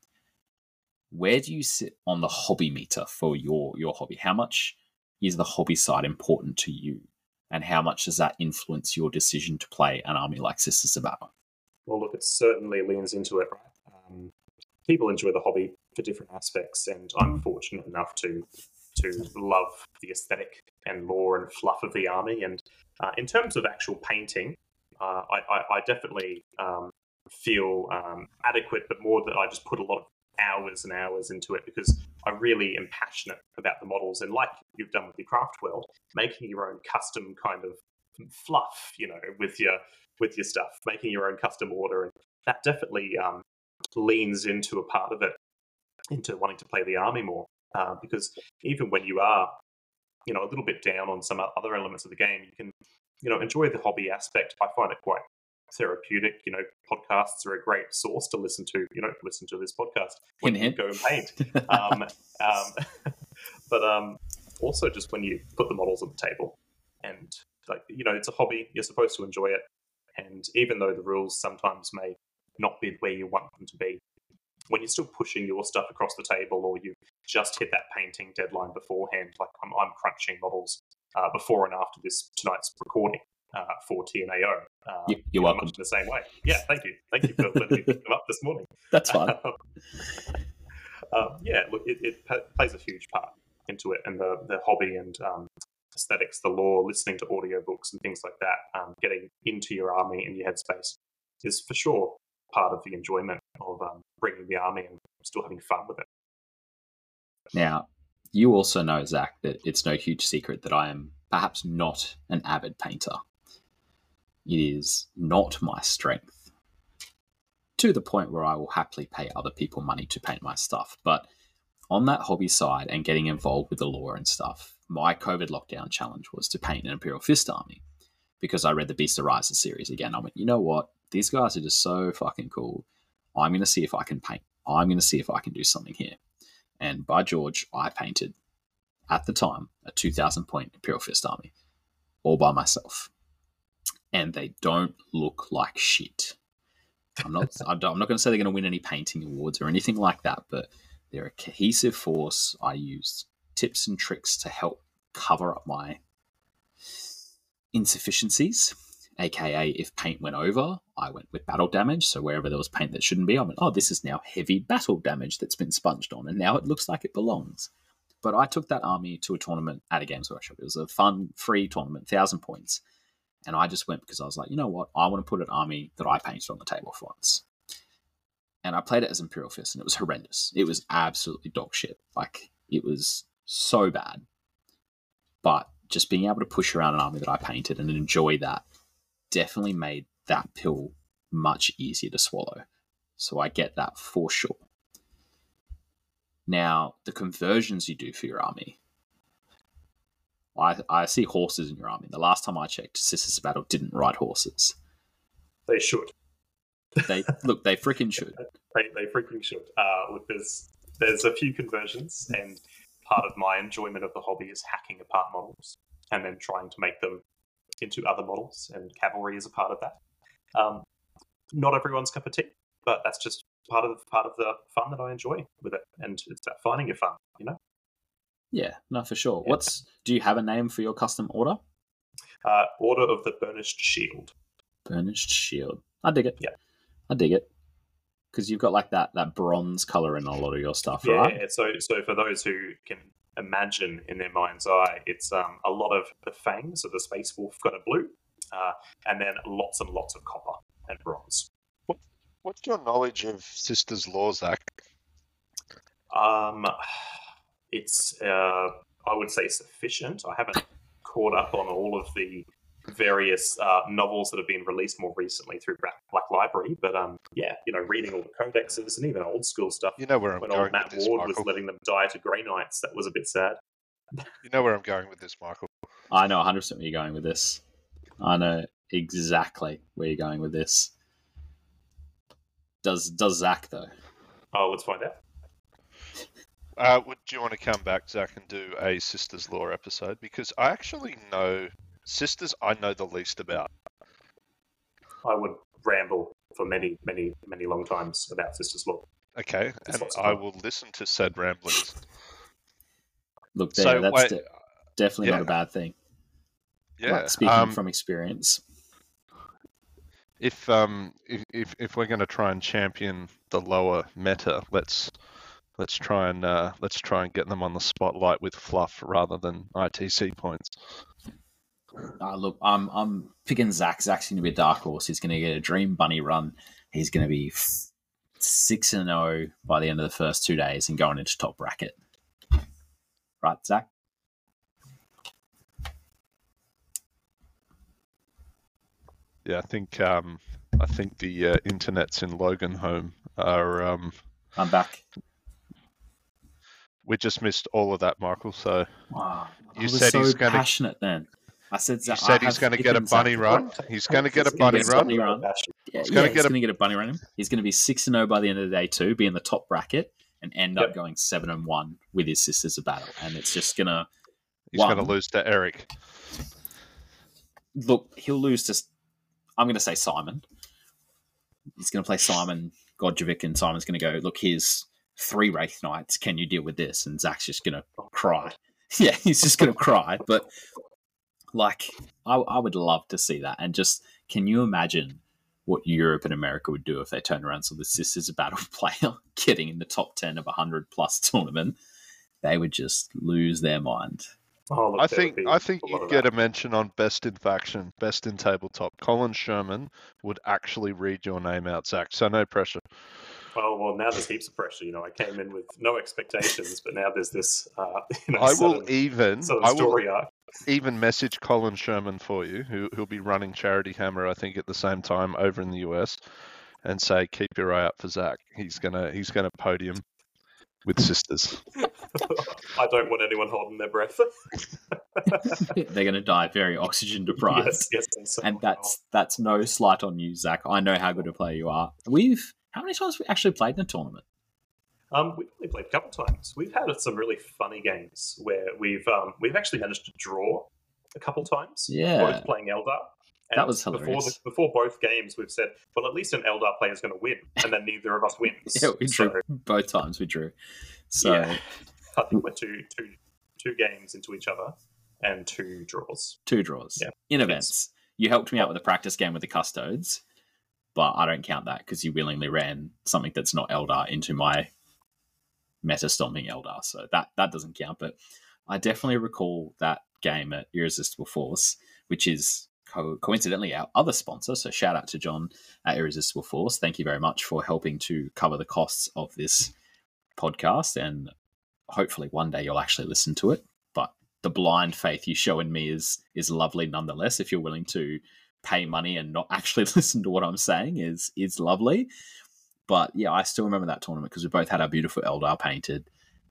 Where do you sit on the hobby meter for your, your hobby? How much is the hobby side important to you? And how much does that influence your decision to play an army like Sisters of Battle? Well, look, it certainly leans into it, right? Um, people enjoy the hobby for different aspects, and I'm fortunate enough to to love the aesthetic and lore and fluff of the army. And uh, in terms of actual painting, uh, I, I, I definitely um, feel um, adequate, but more that I just put a lot of hours and hours into it because I really am passionate about the models. And like you've done with your craft world, making your own custom kind of fluff, you know, with your with your stuff, making your own custom order, and that definitely um, leans into a part of it, into wanting to play the army more. Uh, because even when you are, you know, a little bit down on some other elements of the game, you can, you know, enjoy the hobby aspect. I find it quite therapeutic. You know, podcasts are a great source to listen to. You know, listen to this podcast when you go and paint. um, um, but um, also just when you put the models on the table, and like, you know, it's a hobby. You're supposed to enjoy it. And even though the rules sometimes may not be where you want them to be, when you're still pushing your stuff across the table, or you just hit that painting deadline beforehand, like I'm, I'm crunching models uh, before and after this tonight's recording uh, for T N A O. Uh, you, you're welcome. Much in the same way. Yeah, thank you. Thank you for letting me pick them up this morning. That's fine. um, yeah, look, it, it plays a huge part into it, and the, the hobby and um, aesthetics, the lore, listening to audiobooks and things like that, um, getting into your army and your headspace is for sure part of the enjoyment of um, bringing the army and still having fun with it. Now, you also know, Zach, that it's no huge secret that I am perhaps not an avid painter. It is not my strength, to the point where I will happily pay other people money to paint my stuff. But on that hobby side and getting involved with the lore and stuff, my COVID lockdown challenge was to paint an Imperial Fist army, because I read the Beast of Rises series again. I went, you know what? These guys are just so fucking cool. I'm going to see if I can paint. I'm going to see if I can do something here. And by George, I painted, at the time, a two thousand point Imperial Fist army, all by myself. And they don't look like shit. I'm not I'm not going to say they're going to win any painting awards or anything like that, but they're a cohesive force. I used tips and tricks to help cover up my insufficiencies. A K A if paint went over, I went with battle damage. So wherever there was paint that shouldn't be, I went, oh, this is now heavy battle damage that's been sponged on, and now it looks like it belongs. But I took that army to a tournament at a Games Workshop. It was a fun, free tournament, one thousand points. And I just went because I was like, you know what? I want to put an army that I painted on the table for once. And I played it as Imperial Fist, and it was horrendous. It was absolutely dog shit. Like, it was so bad. But just being able to push around an army that I painted and enjoy that definitely made that pill much easier to swallow. So I get that for sure. Now, the conversions you do for your army, I, I see horses in your army. The last time I checked, Sisters of Battle didn't ride horses. They should. They look, they freaking should. They, they freaking should. Uh, look, there's there's a few conversions, and part of my enjoyment of the hobby is hacking apart models and then trying to make them into other models, and cavalry is a part of that. Um, not everyone's cup of tea, but that's just part of part of the fun that I enjoy with it, and it's about finding your fun, you know. Yeah, no, for sure. Yeah. What's do you have a name for your custom order? Uh, Order of the Burnished Shield. Burnished Shield. I dig it. Yeah. I dig it. Because you've got like that that bronze color in a lot of your stuff, Yeah, right? yeah. So, so for those who can imagine in their mind's eye, it's um, a lot of the fangs of the Space Wolf got a blue, uh, and then lots and lots of copper and bronze. What's your knowledge of Sisters Law, Zach? Um, it's uh, I would say sufficient. I haven't caught up on all of the various uh, novels that have been released more recently through Black, Black Library, but um, yeah, you know, reading all the codexes and even old school stuff. You know where I'm when going old Matt with this, Ward Michael. was letting them die to Grey Knights, that was a bit sad. You know where I'm going with this, Michael. I know one hundred percent where you're going with this. I know exactly where you're going with this. Does does Zach, though? Oh, let's find out. Uh, would do you want to come back, Zach, and do a Sisters Law episode? Because I actually know Sisters. I know the least about. I would ramble for many, many, many long times about Sisters Law. Okay, There's and lots of I fun. will listen to said ramblings. Look, there, So, that's wait, de- definitely yeah. not a bad thing. Yeah. Like, speaking um, from experience. if um if if, if we're going to try and champion the lower meta, let's let's try and uh, let's try and get them on the spotlight with fluff rather than I T C points. Uh, look, I'm I'm picking Zach. Zach's going to be a dark horse. He's going to get a dream bunny run. He's going to be f- six and zero by the end of the first two days and going into top bracket. Right, Zach? Yeah, I think um I think the uh, internets in Logan home are um I'm back. we just missed all of that, Michael. So Wow, I You was said so he's gonna- passionate then. I said you Zach. said I he's have going to get a picked Zach. bunny run. He's going to get a He's bunny gonna get a run. bunny run. Bastion. Yeah, He's gonna yeah, get he's a- going to get a bunny run. He's going to be six and zero by the end of the day too, be in the top bracket, and end up Yep. going seven and one with his Sisters of Battle. And it's just going to He's going to One. lose to Eric. look. He'll lose to. I'm going to say Simon. He's going to play Simon Godjovic, and Simon's going to go, look, here's three Wraith Knights. Can you deal with this? And Zach's just going to cry. Yeah, he's just going to cry. But, like, I, I would love to see that. And just, can you imagine what Europe and America would do if they turned around and saw the Sisters of Battle player getting in the top ten of a one hundred plus tournament? They would just lose their mind. Oh, look, I there think would be I think a lot you of get that. a mention on Best in Faction, Best in Tabletop. Colin Sherman would actually read your name out, Zach. So no pressure. Oh well, now there's heaps of pressure. You know, I came in with no expectations, but now there's this. Uh, you know, I will sudden, even sudden I will story arc. even message Colin Sherman for you, who who'll be running Charity Hammer, I think, at the same time over in the U S, and say keep your eye out for Zach. He's gonna he's gonna podium with Sisters. I don't want anyone holding their breath. They're going to die very oxygen deprived. yes, yes, and, so And that's that's no slight on you, Zach. I know how good a player you are. We've how many times have we actually played in a tournament? Um, we've only played a couple times. We've had some really funny games where we've um, we've actually managed to draw a couple times. Yeah. both playing Eldar. And That was Before, hilarious. the, before both games, we've said, well, at least an Eldar player is going to win, and then neither of us wins. Yeah, we drew So, both times. We drew. So Yeah. I think we're two, two, two games into each other and two draws. two draws Yeah. in events. You helped me out with a practice game with the Custodes, but I don't count that because you willingly ran something that's not Eldar into my meta stomping Eldar, so that that doesn't count. But I definitely recall that game at Irresistible Force, which is co- coincidentally our other sponsor. So shout out to John at Irresistible Force. Thank you very much for helping to cover the costs of this podcast, and hopefully one day you'll actually listen to it. But the blind faith you show in me is is lovely nonetheless. If you're willing to pay money and not actually listen to what I'm saying, is is lovely. But yeah, I still remember that tournament because we both had our beautiful Eldar painted.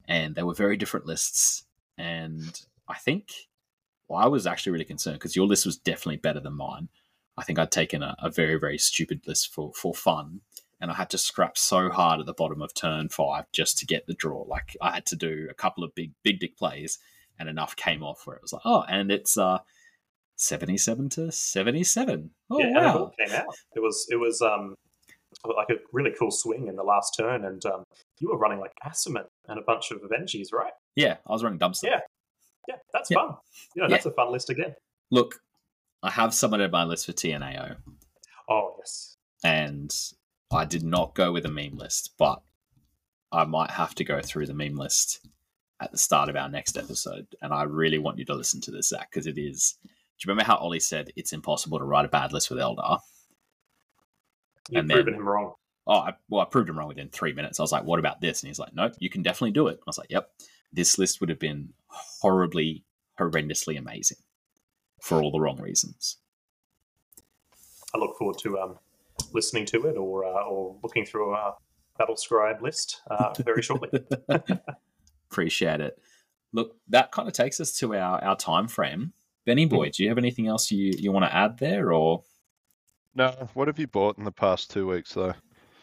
and they were very different lists. And I think, well, I was actually really concerned because your list was definitely better than mine. I think I'd taken a, a very, very stupid list for, for fun, and I had to scrap so hard at the bottom of turn five just to get the draw. Like, I had to do a couple of big, big dick plays, and enough came off where it was like, oh, and it's uh, seventy-seven to seventy-seven. Oh, yeah, wow. And it all came out. It was, it was um, like a really cool swing in the last turn, and um, you were running like Assaman and a bunch of Avengies, right? Yeah, I was running Dumpster. Yeah, yeah, that's Yeah. fun. You know, Yeah. that's a fun list again. Look, I have submitted my list for T N A O, Oh, yes. and I did not go with a meme list, but I might have to go through the meme list at the start of our next episode, and I really want you to listen to this, Zach, because it is... Do you remember how Ollie said it's impossible to write a bad list with Eldar? You've And proven then- him wrong. Oh, I, well, I proved him wrong within three minutes. I was like, what about this? And he's like, nope, you can definitely do it. I was like, yep, this list would have been horribly, horrendously amazing for all the wrong reasons. I look forward to um, listening to it or uh, or looking through our Battle Scribe list uh, very shortly. Appreciate it. Look, that kind of takes us to our, our time frame. Benny boy, do you have anything else you, you want to add there, or No, what have you bought in the past two weeks though?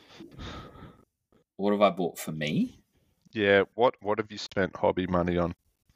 what have I bought for me? Yeah, what what have you spent hobby money on?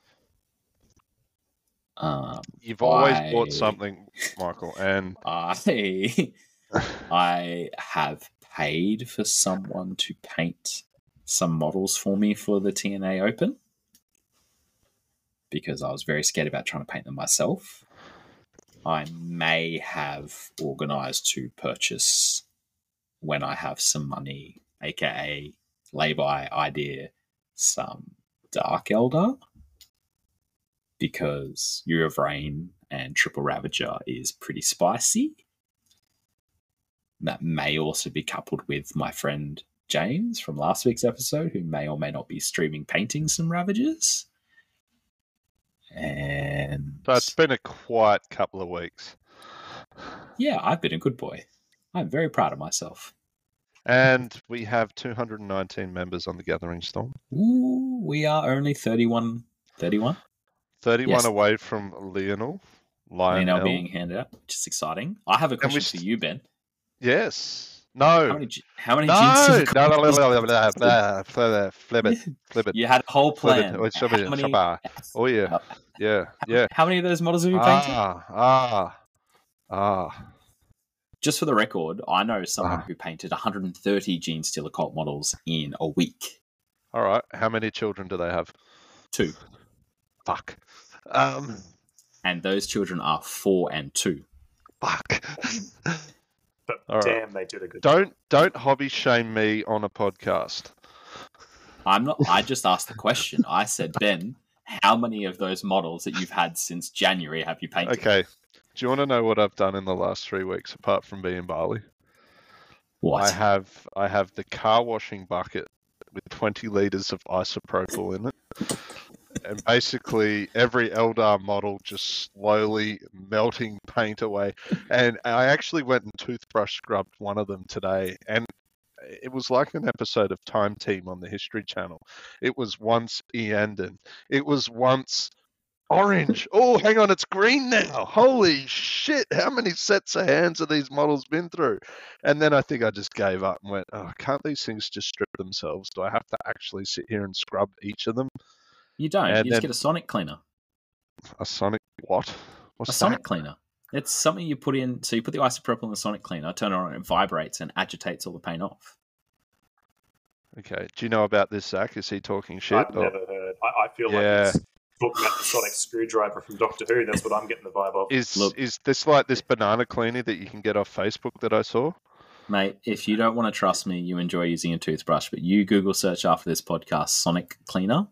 Um, You've always I- bought something, Michael, and I I have paid for someone to paint some models for me for the T N A Open because I was very scared about trying to paint them myself. I may have organised to purchase when I have some money, aka lay-by idea, some Dark Eldar, because Year of Rain and Triple Ravager is pretty spicy. That may also be coupled with my friend James from last week's episode, who may or may not be streaming painting some Ravagers. And so it's been a quiet couple of weeks. yeah, I've been a good boy. I'm very proud of myself. And we have two hundred nineteen members on the Gathering Storm. Ooh, we are only thirty-one. thirty-one? thirty-one Yes. away from Lionel. They Lionel. now being handed out, which is exciting. I have a we question st- for you, Ben. Yes. How No. many, ge- how many No. genes No. did No. you- No. No. No. No. Flip it. Flip it. Flip it. You had a whole Flip plan. it. Oh, How flip it. many, Shabba. Oh yeah. Yeah. Yeah. how many of those models have you painted? Ah. Ah. Ah. Just for the record, I know someone Ah. who painted one hundred thirty Gene Steel Occult models in a week. All right. How many children do they have? Two. Fuck. Um. And those children are four and two. Fuck. But All right. damn, they did a good job. Don't don't hobby shame me on a podcast. I'm not. I just asked the question. I said, Ben, how many of those models that you've had since January have you painted? Okay. Do you want to know what I've done in the last three weeks apart from being Bali? What? I have I have the car washing bucket with twenty liters of isopropyl in it. And basically every Eldar model just slowly melting paint away. And I actually went and toothbrush scrubbed one of them today, and it was like an episode of Time Team on the History Channel. It was once Eandon. It was once orange. Oh, hang on, it's green now. Holy shit, how many sets of hands have these models been through? And then I think I just gave up and went, oh, can't these things just strip themselves? Do I have to actually sit here and scrub each of them? You don't. And you just then- get a sonic cleaner. A sonic what? What's A sonic that? cleaner. It's something you put in. So you put the isopropyl in the sonic cleaner, turn it on, and it vibrates and agitates all the paint off. Okay. Do you know about this, Zach? Is he talking shit? I've or- never heard. I, I feel Yeah. like he's talking about the sonic screwdriver from Doctor Who. That's what I'm getting the vibe of. Is Look- is this like this banana cleaner that you can get off Facebook that I saw? Mate, if you don't want to trust me, you enjoy using a toothbrush, but you Google search after this podcast sonic cleaner.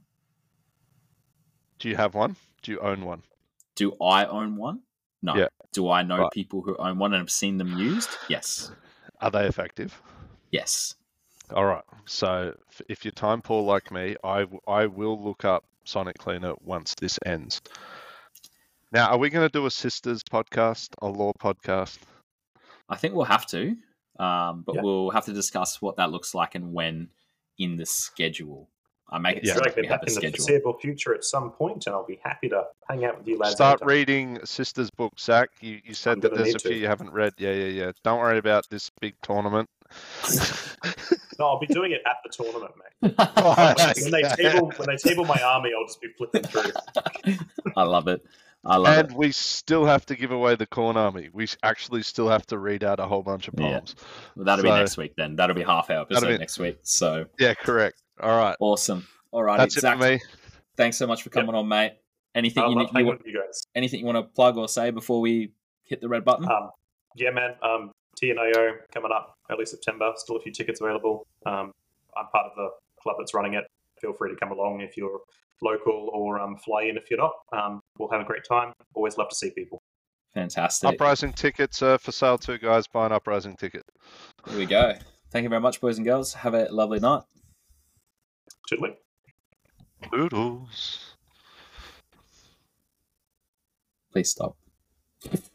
Do you have one? Do you own one? Do I own one? No. Yeah. Do I know Right. people who own one and have seen them used? Yes. Are they effective? Yes. All right. So f- if you're time poor like me, I, w- I will look up Sonic Cleaner once this ends. Now, are we going to do a sisters podcast, a law podcast? I think we'll have to, um, but Yeah. we'll have to discuss what that looks like and when in the schedule. I make it Yeah. sound Drag like we me have back a in the schedule. foreseeable future at some point, and I'll be happy to hang out with you lads. Start anytime. reading Sister's book, Zach. You, you said I'm that gonna there's need a few to. you haven't read. Yeah, yeah, yeah. Don't worry about this big tournament. No, I'll be doing it at the tournament, mate. Right. When they table when they table my army, I'll just be flipping through. I love it. I love And it. we still have to give away the Corn Army. We actually still have to read out a whole bunch of Yeah. poems. Well, that'll be So- next week then. That'll be half our episode That'll be- next week. So Yeah, correct. All right. awesome. All right, That's it Zach, for me. thanks so much for coming on, mate. Anything I you, love need, hanging you with you guys. anything you want to plug or say before we hit the red button? Um, yeah, man. Um, T N I O coming up early September. Still a few tickets available. Um, I'm part of the club that's running it. Feel free to come along if you're local, or um, fly in if you're not. Um, we'll have a great time. Always love to see people. Fantastic. Uprising tickets are for sale too, guys. Buy an Uprising ticket. Here we go. Thank you very much, boys and girls. Have a lovely night. Toodaloo. Doodles. Please stop.